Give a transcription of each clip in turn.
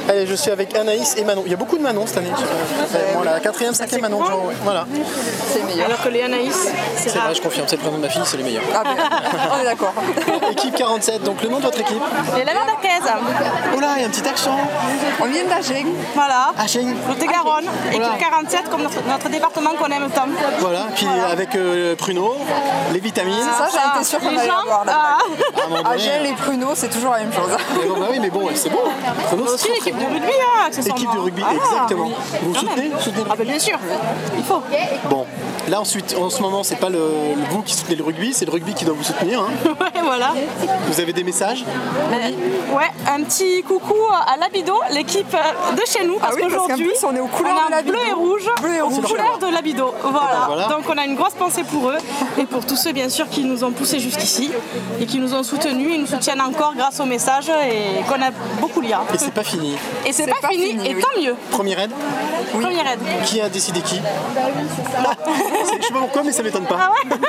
Allez, je suis avec Anaïs et Manon. Il y a beaucoup de Manon cette année. Voilà, 4e, 5e Manon. Genre, ouais. Voilà. C'est meilleur. Alors que les Anaïs, c'est vrai, je confirme, c'est le prénom de ma fille, c'est les meilleurs. Ah ben, on est d'accord. Équipe 47, donc le nom de votre équipe? Les Laveurs d'Acaise. Oh là, il y a un petit accent. On vient d'Agen. Voilà. Agen. Lot-et-Garonne. Voilà. Équipe 47, comme notre département qu'on aime tant. Voilà, puis avec pruneaux, les vitamines. Ça, j'en étais sûre qu'on allait l'avoir là. À un moment donné, Agen, les pruneaux, c'est toujours la même chose. bon, bah oui, mais bon, c'est bon. Pruneaux, c'est Aussi très, l'équipe très de bon. rugby, accessoirement. Équipe de rugby, Voilà. exactement. Vous Quand soutenez, même. soutenez le Ah rugby? ben bien sûr, il faut. Bon, là ensuite, en ce moment, c'est pas vous qui soutenez le rugby, c'est le rugby qui doit vous soutenir. Hein. Ouais, voilà. Vous avez des messages? Ouais, un petit coucou à l'Abido, l'équipe de chez nous, parce oui, parce qu'aujourd'hui, qu'en plus, on est aux couleurs on de a l'Abido. bleu et rouge, Bleu et rouge. aux couleurs de l'Abido. Voilà. Voilà. Donc on a une grosse pensée pour eux et pour tous ceux bien sûr qui nous ont poussés jusqu'ici et qui nous ont soutenus et nous soutiennent encore grâce aux messages et qu'on a beaucoup lié. Et c'est pas fini. Et c'est pas fini, et oui. tant mieux. Première aide? Première aide. Qui a décidé qui? Je sais pas pourquoi, mais ça m'étonne pas. Ah ouais.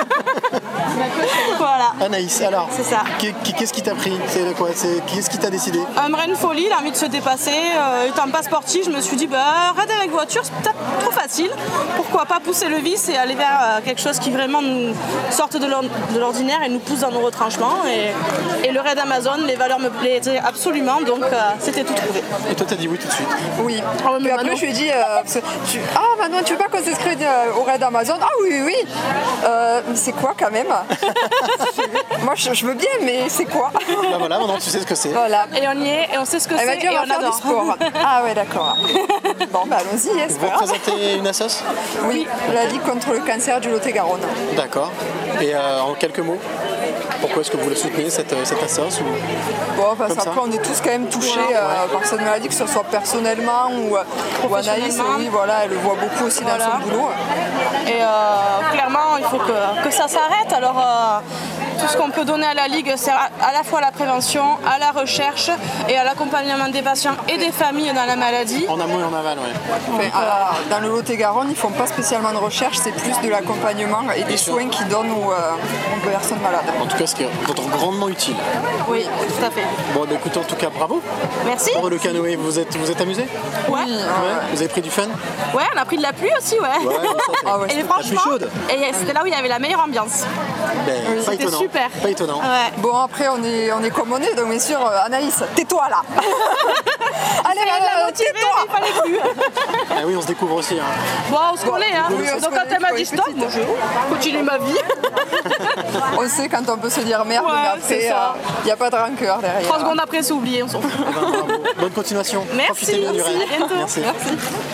Voilà. Anaïs, alors, C'est ça. Qu'est-ce qui t'a pris? C'est quoi? Qu'est-ce qui t'a décidé? Un brin de folie, l'envie de se dépasser. Étant pas sportif, je me suis dit, raid avec voiture, c'est peut-être trop facile. Pourquoi pas pousser le vice et aller vers quelque chose qui vraiment nous sorte de l'ordinaire et nous pousse dans nos retranchements. Et le raid Amazon, les valeurs me plaisaient absolument, donc c'était tout trouvé. Et toi, t'as dit oui tout de suite. Oui. Oh, mais Puis après, Manon. je lui ai dit Manon, tu veux pas qu'on s'inscrive au raid Amazon? Ah oui, oui. Mais c'est quoi quand même? Moi, je veux bien, mais c'est quoi? Bah voilà, maintenant tu sais ce que c'est. Voilà. Et on y est, et on sait ce que Elle m'a c'est, dit et on va on faire du adore. sport. Ah ouais, d'accord. Bon, bah allons-y, Vous espère. représentez une assoce? Oui, la Ligue contre le cancer du Lot-et-Garonne. D'accord. Et en quelques mots, pourquoi est-ce que vous le soutenez, cette assoce Bon, parce Comme ça. qu'après, on est tous quand même touchés par cette maladie, que ce soit personnellement ou Anaïs, Professionnellement. oui, voilà, elle le voit beaucoup aussi dans Voilà. son boulot. Et clairement, il faut que ça s'arrête. Alors, tout ce qu'on peut donner à la Ligue sert à la fois à la prévention, à la recherche et à l'accompagnement des patients et des familles dans la maladie. En amont et en aval, ouais. Enfin, dans le Lot-et-Garonne, ils ne font pas spécialement de recherche, c'est plus de l'accompagnement et des sûr. soins qu'ils donnent aux personnes malades. En tout cas, ce qui est grandement utile. Oui, tout à fait. Bon, bah, écoutez, en tout cas, bravo. Merci. Pour le canoë, vous êtes amusé? Ouais. Ouais. Vous avez pris du fun? Ouais, on a pris de la pluie aussi, ouais. Ouais, ça, c'est Ah ouais, Et la franchement, pluie chaude. et c'était là où il y avait la meilleure ambiance. Pas C'était étonnant. super. Pas étonnant. Ouais. Bon, après, on est comme on est, donc bien sûr, Anaïs, tais-toi là. Allez, La motiver, tais-toi. mais il fallait plus. Ah oui, on se découvre aussi. Hein. Bon, on se connaît, hein. oui, on se Donc quand connaît, elle m'a oui, dit stop, petite. moi je continue ma vie. On sait quand on peut se dire merde, Ouais, mais c'est après, ça. il n'y a pas de rancœur derrière. 3 secondes après, c'est oublié, on s'en fout. Bravo. Bonne continuation. Merci, Profitez bien du merci, raid. à bientôt. Merci. Merci.